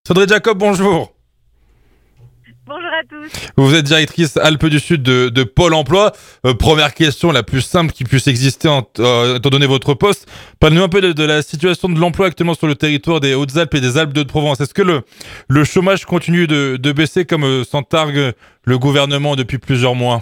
Sandrine Jacob, bonjour. Bonjour à tous. Vous êtes directrice Alpes du Sud de Pôle emploi. Première question, la plus simple qui puisse exister étant donné votre poste. Parlez-nous un peu de la situation de l'emploi actuellement sur le territoire des Hautes-Alpes et des Alpes de Provence. Est-ce que le chômage continue de baisser comme s'en targue le gouvernement depuis plusieurs mois?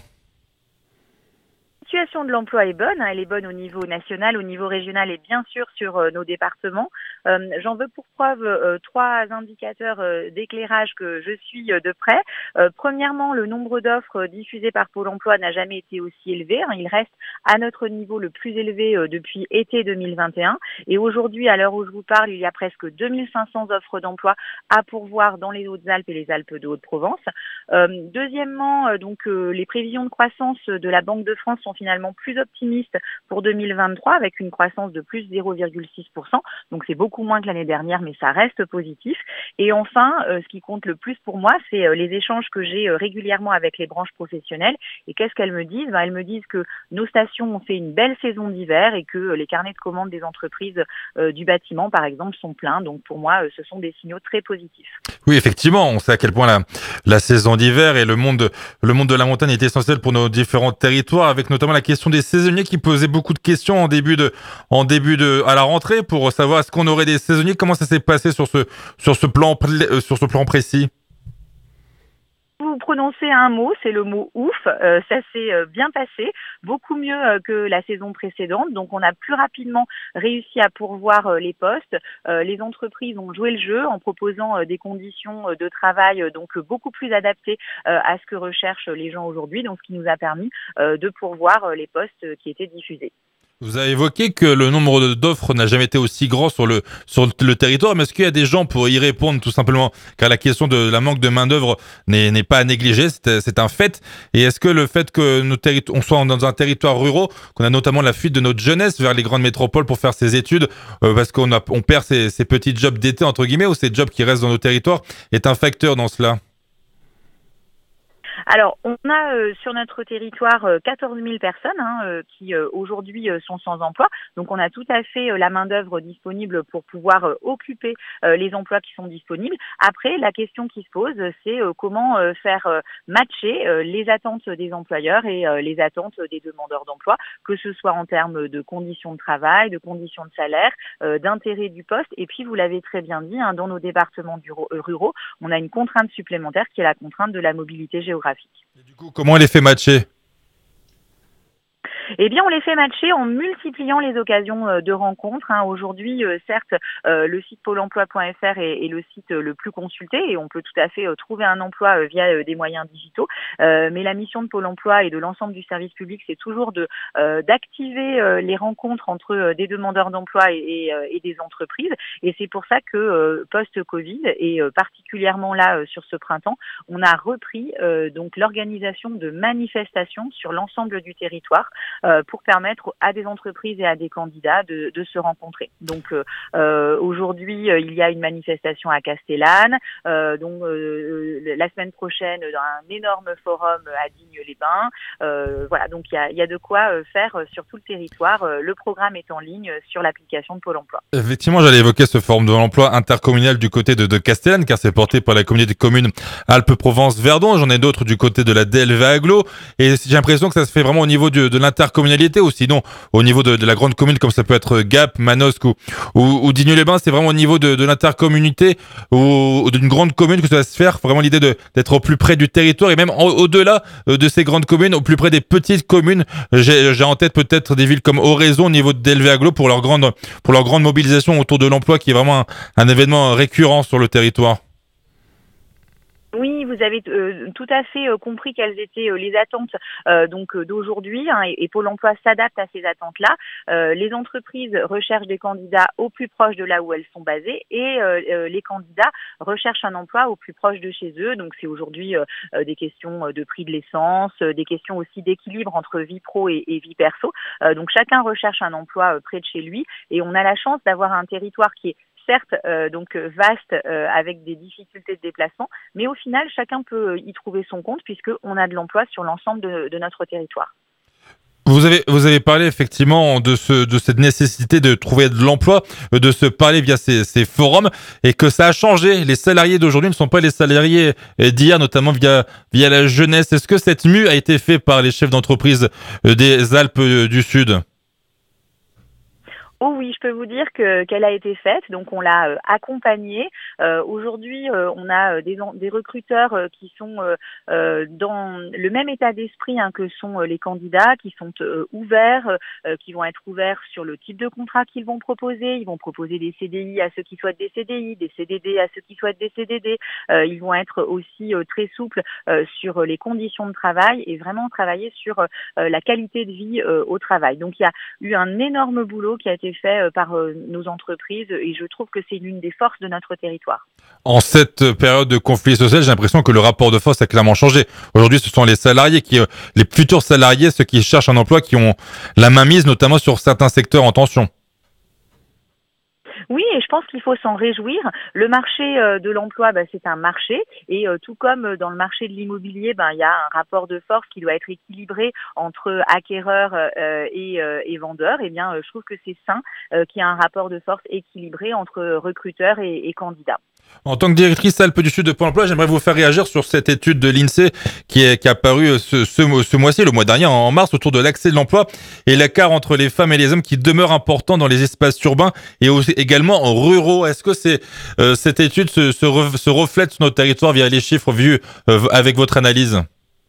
La situation de l'emploi est bonne, elle est bonne au niveau national, au niveau régional et bien sûr sur nos départements. J'en veux pour preuve trois indicateurs d'éclairage que je suis de près. Premièrement, le nombre d'offres diffusées par Pôle emploi n'a jamais été aussi élevé. Il reste à notre niveau le plus élevé depuis été 2021. Et aujourd'hui, à l'heure où je vous parle, il y a presque 2500 offres d'emploi à pourvoir dans les Hautes-Alpes et les Alpes de Haute-Provence. Deuxièmement, les prévisions de croissance de la Banque de France sont finalement plus optimistes pour 2023 avec une croissance de plus 0,6%. Donc c'est beaucoup moins que l'année dernière, mais ça reste positif. Et enfin, ce qui compte le plus pour moi, c'est les échanges que j'ai régulièrement avec les branches professionnelles. Et qu'est-ce qu'elles me disent? Elles me disent que nos stations ont fait une belle saison d'hiver et que les carnets de commandes des entreprises du bâtiment, par exemple, sont pleins. Donc pour moi, ce sont des signaux très positifs. Oui, effectivement, on sait à quel point la saison d'hiver et le monde de la montagne est essentiel pour nos différents territoires, avec notamment la question des saisonniers qui posait beaucoup de questions à la rentrée pour savoir est-ce qu'on aurait des saisonniers. Comment ça s'est passé sur ce plan précis? Vous prononcez un mot, c'est le mot ouf. Ça s'est bien passé, beaucoup mieux que la saison précédente. Donc, on a plus rapidement réussi à pourvoir les postes. Les entreprises ont joué le jeu en proposant des conditions de travail donc beaucoup plus adaptées à ce que recherchent les gens aujourd'hui. Donc, ce qui nous a permis de pourvoir les postes qui étaient diffusés. Vous avez évoqué que le nombre d'offres n'a jamais été aussi grand sur le territoire, mais est-ce qu'il y a des gens pour y répondre tout simplement? Car la question de la manque de main-d'œuvre n'est pas à négliger, c'est un fait. Et est-ce que le fait que on soit dans un territoire rural, qu'on a notamment la fuite de notre jeunesse vers les grandes métropoles pour faire ses études, parce on perd ces petits jobs d'été, entre guillemets, ou ces jobs qui restent dans nos territoires, est un facteur dans cela? Alors, on a sur notre territoire 14 000 personnes qui aujourd'hui sont sans emploi. Donc, on a tout à fait la main-d'œuvre disponible pour pouvoir occuper les emplois qui sont disponibles. Après, la question qui se pose, c'est comment faire matcher les attentes des employeurs et les attentes des demandeurs d'emploi, que ce soit en termes de conditions de travail, de conditions de salaire, d'intérêt du poste. Et puis, vous l'avez très bien dit, dans nos départements ruraux, on a une contrainte supplémentaire qui est la contrainte de la mobilité géographique. Et du coup, comment elle est fait matcher? Eh bien, on les fait matcher en multipliant les occasions de rencontres. Aujourd'hui, certes, le site pôle emploi.fr est le site le plus consulté et on peut tout à fait trouver un emploi via des moyens digitaux. Mais la mission de Pôle emploi et de l'ensemble du service public, c'est toujours d'activer les rencontres entre des demandeurs d'emploi et des entreprises. Et c'est pour ça que post-Covid et particulièrement là sur ce printemps, on a repris donc l'organisation de manifestations sur l'ensemble du territoire pour permettre à des entreprises et à des candidats de se rencontrer. Donc aujourd'hui, il y a une manifestation à Castellane, la semaine prochaine un énorme forum à Digne-les-Bains. Voilà, donc il y a de quoi faire sur tout le territoire. Le programme est en ligne sur l'application de Pôle emploi. Effectivement, j'allais évoquer ce forum de l'emploi intercommunal du côté de Castellane, car c'est porté par la communauté de communes Alpes-Provence-Verdon. J'en ai d'autres du côté de la DLV Aglo. Et j'ai l'impression que ça se fait vraiment au niveau de l'intercommunalité, ou sinon au niveau de la grande commune, comme ça peut être Gap, Manosque ou Digne-les-Bains. C'est vraiment au niveau de l'intercommunauté ou d'une grande commune que ça va se faire. Vraiment l'idée d'être au plus près du territoire et même au-delà de ces grandes communes, au plus près des petites communes. J'ai en tête peut-être des villes comme Oraison au niveau de DLV Aglo pour leur grande mobilisation autour de l'emploi, qui est vraiment un événement récurrent sur le territoire. Oui, vous avez tout à fait compris quelles étaient les attentes d'aujourd'hui et Pôle emploi s'adapte à ces attentes-là. Les entreprises recherchent des candidats au plus proche de là où elles sont basées et les candidats recherchent un emploi au plus proche de chez eux. Donc c'est aujourd'hui des questions de prix de l'essence, des questions aussi d'équilibre entre vie pro et vie perso. Donc chacun recherche un emploi près de chez lui et on a la chance d'avoir un territoire qui est certes vaste avec des difficultés de déplacement, mais au final, chacun peut y trouver son compte puisqu'on a de l'emploi sur l'ensemble de notre territoire. Vous avez parlé effectivement de cette nécessité de trouver de l'emploi, de se parler via ces forums et que ça a changé. Les salariés d'aujourd'hui ne sont pas les salariés d'hier, notamment via la jeunesse. Est-ce que cette mue a été faite par les chefs d'entreprise des Alpes du Sud? Oh oui, je peux vous dire qu'elle a été faite, donc on l'a accompagnée. Aujourd'hui, on a des recruteurs qui sont dans le même état d'esprit hein, que sont les candidats, qui sont ouverts, qui vont être ouverts sur le type de contrat qu'ils vont proposer. Ils vont proposer des CDI à ceux qui souhaitent des CDI, des CDD à ceux qui souhaitent des CDD. Ils vont être aussi très souples sur les conditions de travail et vraiment travailler sur la qualité de vie au travail. Donc il y a eu un énorme boulot qui a été fait par nos entreprises et je trouve que c'est l'une des forces de notre territoire. En cette période de conflit social, j'ai l'impression que le rapport de force a clairement changé. Aujourd'hui, ce sont les salariés les futurs salariés, ceux qui cherchent un emploi, qui ont la mainmise, notamment sur certains secteurs en tension. Oui, et je pense qu'il faut s'en réjouir. Le marché de l'emploi, c'est un marché, et tout comme dans le marché de l'immobilier, il y a un rapport de force qui doit être équilibré entre acquéreurs et vendeurs. Eh bien, je trouve que c'est sain qu'il y ait un rapport de force équilibré entre recruteurs et candidats. En tant que directrice Alpes du Sud de Pôle emploi, j'aimerais vous faire réagir sur cette étude de l'INSEE qui est apparue ce mois-ci, le mois dernier, en mars, autour de l'accès de l'emploi et l'écart entre les femmes et les hommes qui demeure important dans les espaces urbains et aussi, également ruraux. Est-ce que cette étude se reflète sur notre territoire via les chiffres vus avec votre analyse?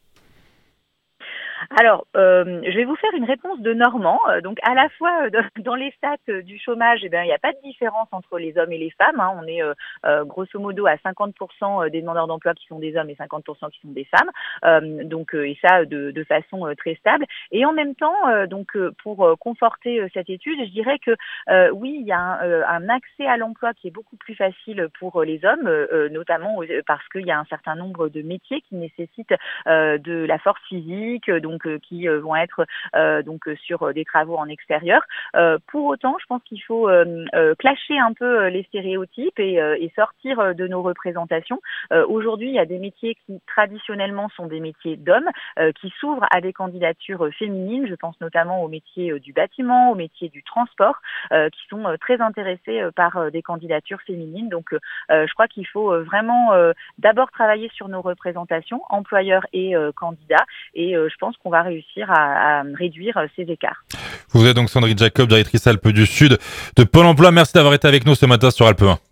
Alors, je vais vous faire une réponse de Normand. Donc, à la fois dans les stats du chômage, il n'y a pas de différence entre les hommes et les femmes. Hein. On est grosso modo à 50% des demandeurs d'emploi qui sont des hommes et 50% qui sont des femmes. Et ça de façon très stable. Et en même temps, pour conforter cette étude, je dirais que oui, il y a un accès à l'emploi qui est beaucoup plus facile pour les hommes, notamment parce qu'il y a un certain nombre de métiers qui nécessitent de la force physique, qui vont être sur des travaux en extérieur. Pour autant, je pense qu'il faut clasher un peu les stéréotypes et sortir de nos représentations. Aujourd'hui, il y a des métiers qui traditionnellement sont des métiers d'hommes qui s'ouvrent à des candidatures féminines. Je pense notamment aux métiers du bâtiment, aux métiers du transport, qui sont très intéressés par des candidatures féminines. Donc, je crois qu'il faut vraiment d'abord travailler sur nos représentations, employeurs et candidats, et je pense qu'on va réussir à réduire ces écarts. Vous êtes donc Sandrine Jacob, directrice Alpes du Sud de Pôle emploi. Merci d'avoir été avec nous ce matin sur Alpes 1.